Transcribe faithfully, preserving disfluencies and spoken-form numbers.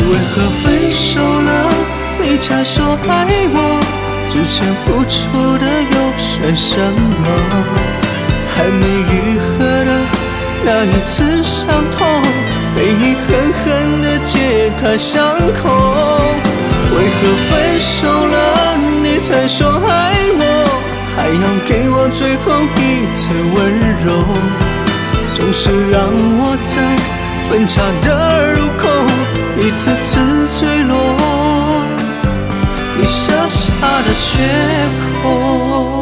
为何分手了你才说爱我？之前付出的又算什么？还没愈合的那一次伤痛，被你狠狠地揭开伤口。为何分手了你才说爱我？还要给我最后一次温柔，总是让我在分岔的路口一次次坠落你设下的缺口。